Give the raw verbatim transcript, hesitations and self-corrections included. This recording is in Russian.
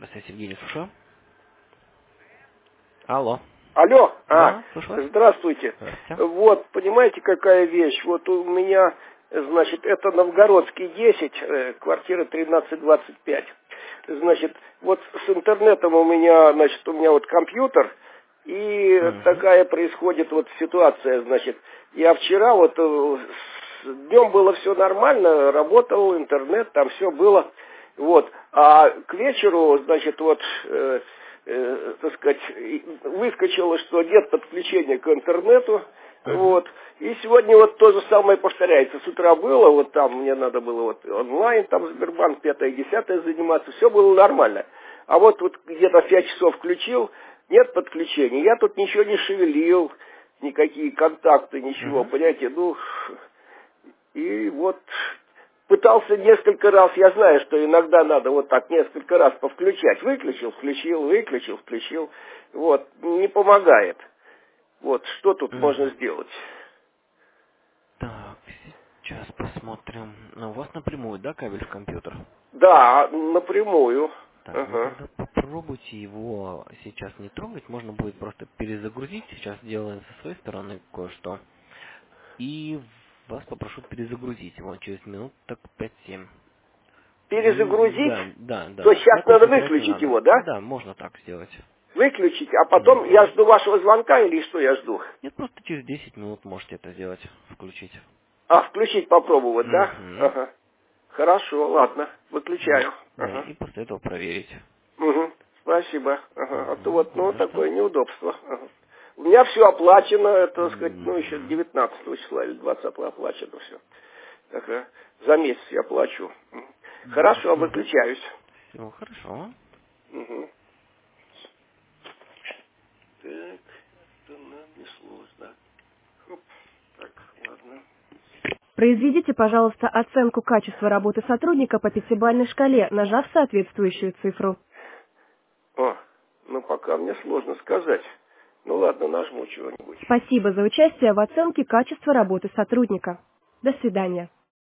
Здравствуйте, Евгений, слушаю. Алло. Алло, а, Да, слушаю. здравствуйте. Здравствуйте. Вот, понимаете, какая вещь? Вот у меня, значит, это Новгородский десять, э, квартира тринадцать двадцать пять. Значит, вот с интернетом у меня, значит, у меня вот компьютер, и Угу. такая происходит вот ситуация, значит, я вчера вот, э, с- днем было все нормально, работал интернет, там все было, вот, а к вечеру, значит, вот, э, э, так сказать, и выскочило, что нет подключения к интернету, Угу. вот, и сегодня вот то же самое повторяется. С утра было, вот там мне надо было вот онлайн, там Сбербанк пятое, десятое заниматься, все было нормально. А вот, вот где-то в пять часов включил, нет подключения, я тут ничего не шевелил, никакие контакты, ничего, Угу. понимаете, ну, и вот пытался несколько раз, я знаю, что иногда надо вот так несколько раз повключать. Выключил, включил, выключил, включил. Вот, не помогает. Вот, что тут можно Угу. сделать? Так, сейчас посмотрим. Ну, у вас напрямую, да, кабель в компьютер? Да, напрямую. Так, ну Ага. тогда попробуйте его сейчас не трогать. Можно будет просто перезагрузить. Сейчас делаем со своей стороны кое-что. И вас попрошу перезагрузить его через минут так пять-семь. Ну, Перезагрузить, да, да, то да. сейчас надо Законцентрировать не выключить надо. его, да? Да, можно так сделать. Выключить, а потом я Угу. жду вашего звонка или что я жду? Нет, просто через десять минут можете это сделать, включить. А, включить попробовать, да? Угу. Ага. Хорошо, ладно, выключаю. Да, Ага. и после этого проверить. Угу. Спасибо. Ага. А то Угу. вот, Не ну, за что. такое неудобство. Ага. У меня все оплачено, это, так сказать, ну, еще Угу. девятнадцатого числа или двадцатого оплачено все. Ага. За месяц я плачу. Мгм. Хорошо, Угу. выключаюсь. Все, хорошо. Угу. Так, это нанеслось, да. Хоп. Так, ладно. Произведите, пожалуйста, оценку качества работы сотрудника по пятибалльной шкале, нажав соответствующую цифру. О, ну, пока мне сложно сказать. Ну, ладно, нажму чего-нибудь. Спасибо за участие в оценке качества работы сотрудника. До свидания.